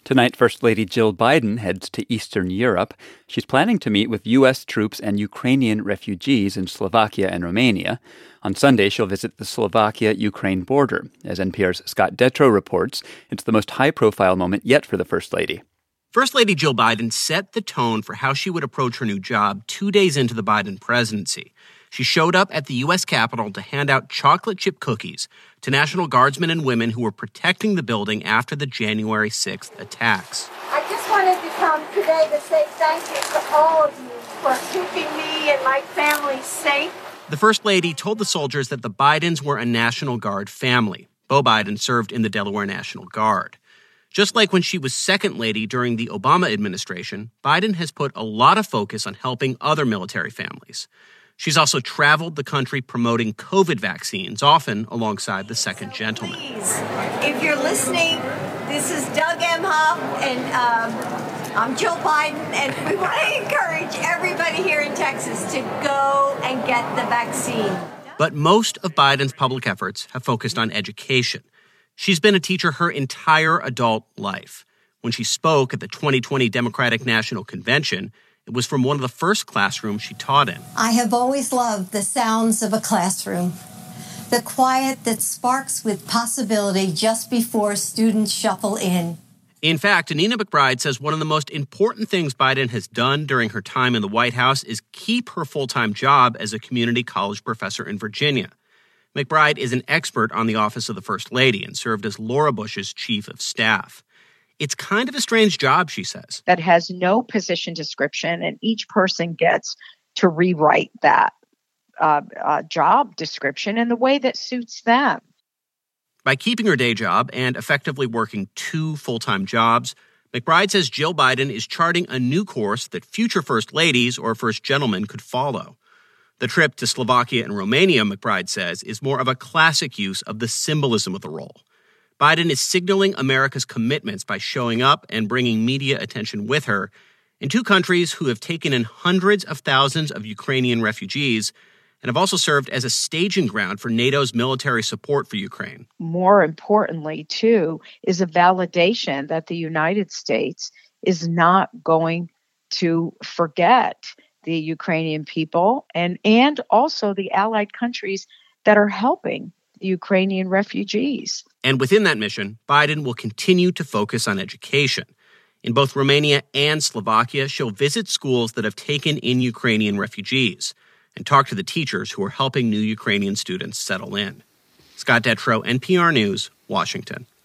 Tonight, First Lady Jill Biden heads to Eastern Europe. She's planning to meet with U.S. troops and Ukrainian refugees in Slovakia and Romania. On Sunday, she'll visit the Slovakia-Ukraine border. As NPR's Scott Detrow reports, it's the most high-profile moment yet for the First Lady. First Lady Jill Biden set the tone for how she would approach her new job 2 days into the Biden presidency. She showed up at the U.S. Capitol to hand out chocolate chip cookies to National Guardsmen and women who were protecting the building after the January 6th attacks. I just wanted to come today to say thank you to all of you for keeping me and my family safe. The First Lady told the soldiers that the Bidens were a National Guard family. Beau Biden served in the Delaware National Guard. Just like when she was second lady during the Obama administration, Biden has put a lot of focus on helping other military families. She's also traveled the country promoting COVID vaccines, often alongside the second gentleman. Please, if you're listening, this is Doug Emhoff, and I'm Jill Biden, and we want to encourage everybody here in Texas to go and get the vaccine. But most of Biden's public efforts have focused on education. She's been a teacher her entire adult life. When she spoke at the 2020 Democratic National Convention, it was from one of the first classrooms she taught in. I have always loved the sounds of a classroom, the quiet that sparks with possibility just before students shuffle in. In fact, Anina McBride says one of the most important things Biden has done during her time in the White House is keep her full-time job as a community college professor in Virginia. McBride is an expert on the office of the First Lady and served as Laura Bush's chief of staff. It's kind of a strange job, she says. That has no position description, and each person gets to rewrite that job description in the way that suits them. By keeping her day job and effectively working 2 full-time jobs, McBride says Jill Biden is charting a new course that future First Ladies or First Gentlemen could follow. The trip to Slovakia and Romania, McBride says, is more of a classic use of the symbolism of the role. Biden is signaling America's commitments by showing up and bringing media attention with her in 2 countries who have taken in hundreds of thousands of Ukrainian refugees and have also served as a staging ground for NATO's military support for Ukraine. More importantly, too, is a validation that the United States is not going to forget the Ukrainian people and also the allied countries that are helping the Ukrainian refugees. And within that mission, Biden will continue to focus on education. In both Romania and Slovakia, she'll visit schools that have taken in Ukrainian refugees and talk to the teachers who are helping new Ukrainian students settle in. Scott Detrow, NPR News, Washington.